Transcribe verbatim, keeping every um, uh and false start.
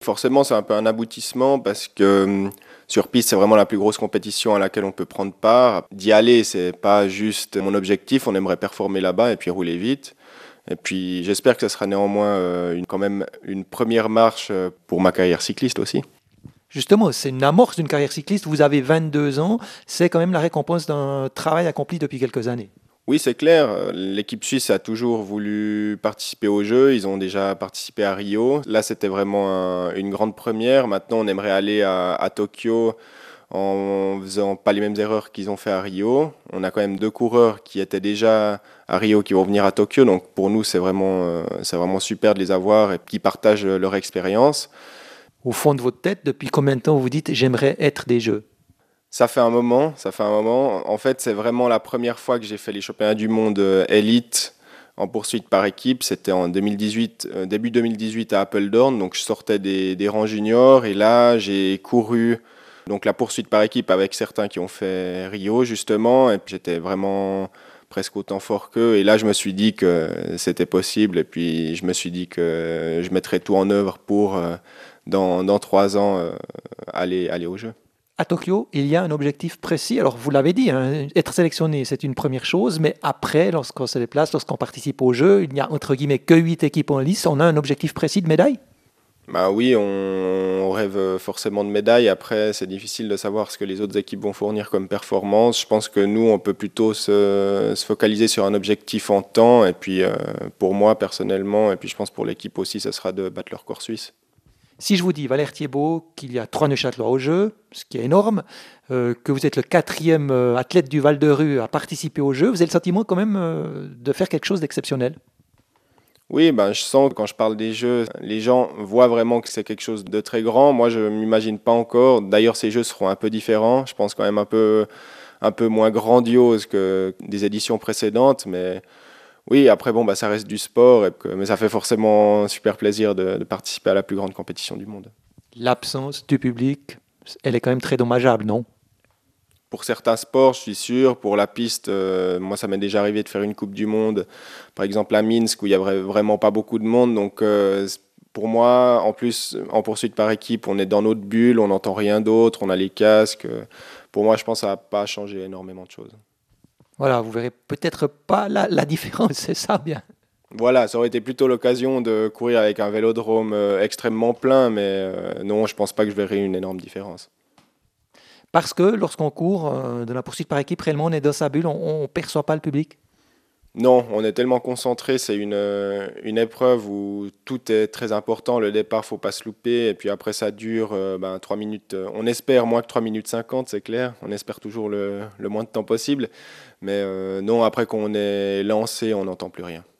Forcément, c'est un peu un aboutissement parce que hum, sur piste, c'est vraiment la plus grosse compétition à laquelle on peut prendre part. D'y aller, c'est pas juste mon objectif, on aimerait performer là-bas et puis rouler vite. Et puis j'espère que ce sera néanmoins euh, une, quand même une première marche euh, pour ma carrière cycliste aussi. Justement, c'est une amorce d'une carrière cycliste. Vous avez vingt-deux ans, c'est quand même la récompense d'un travail accompli depuis quelques années. Oui, c'est clair. euh, L'équipe suisse a toujours voulu participer aux Jeux. Ils ont déjà participé à Rio. Là, c'était vraiment un- une grande première. Maintenant, on aimerait aller à, à Tokyo en faisant pas les mêmes erreurs qu'ils ont fait à Rio. On a quand même deux coureurs qui étaient déjà à Rio qui vont venir à Tokyo. Donc pour nous, c'est vraiment, euh, c'est vraiment super de les avoir et qui partagent leur expérience. Au fond de votre tête, depuis combien de temps vous vous dites j'aimerais être des Jeux? Ça fait un moment, ça fait un moment. En fait, c'est vraiment la première fois que j'ai fait les championnats du monde euh, élite en poursuite par équipe. C'était en deux mille dix-huit, euh, début deux mille dix-huit à Apeldoorn. Donc, je sortais des, des rangs juniors et là, j'ai couru donc la poursuite par équipe avec certains qui ont fait Rio justement. Et puis, j'étais vraiment presque autant fort qu'eux. Et là, je me suis dit que c'était possible. Et puis, je me suis dit que je mettrais tout en œuvre pour, euh, dans, dans trois ans, euh, aller, aller aux Jeux. À Tokyo, il y a un objectif précis. Alors, vous l'avez dit, hein, être sélectionné, c'est une première chose, mais après, lorsqu'on se déplace, lorsqu'on participe au jeu, il n'y a entre guillemets que huit équipes en lice. On a un objectif précis de médaille? Bah oui, on, on rêve forcément de médailles. Après, c'est difficile de savoir ce que les autres équipes vont fournir comme performance. Je pense que nous, on peut plutôt se, se focaliser sur un objectif en temps. Et puis, euh, pour moi, personnellement, et puis je pense pour l'équipe aussi, ce sera de battre leur record suisse. Si je vous dis, Valère Thiébaut, qu'il y a trois Neuchâtelois au jeu, ce qui est énorme, euh, que vous êtes le quatrième euh, athlète du Val de Rue à participer au jeu, vous avez le sentiment quand même euh, de faire quelque chose d'exceptionnel. Oui, ben, je sens que quand je parle des Jeux, les gens voient vraiment que c'est quelque chose de très grand. Moi, je ne m'imagine pas encore. D'ailleurs, ces Jeux seront un peu différents. Je pense quand même un peu, un peu moins grandiose que des éditions précédentes. Mais oui, après, bon, bah, ça reste du sport. Et que- mais ça fait forcément super plaisir de, de participer à la plus grande compétition du monde. L'absence du public, elle est quand même très dommageable, non? Pour certains sports, je suis sûr. Pour la piste, euh, moi, ça m'est déjà arrivé de faire une Coupe du Monde, par exemple à Minsk, où il y a vra- vraiment pas beaucoup de monde. Donc, euh, c- pour moi, en plus, en poursuite par équipe, on est dans notre bulle, on n'entend rien d'autre, on a les casques. Euh, Pour moi, je pense que ça n'a pas changé énormément de choses. Voilà, vous verrez peut-être pas la, la différence, c'est ça bien. Voilà, ça aurait été plutôt l'occasion de courir avec un vélodrome euh, extrêmement plein, mais euh, non, je pense pas que je verrai une énorme différence. Parce que lorsqu'on court euh, de la poursuite par équipe, réellement, on est dans sa bulle, on ne perçoit pas le public. Non, on est tellement concentré, c'est une, euh, une épreuve où tout est très important. Le départ, faut pas se louper. Et puis après, ça dure euh, ben, trois minutes. euh, On espère moins que trois minutes cinquante, c'est clair. On espère toujours le, le moins de temps possible. Mais euh, non, après qu'on est lancé, on n'entend plus rien.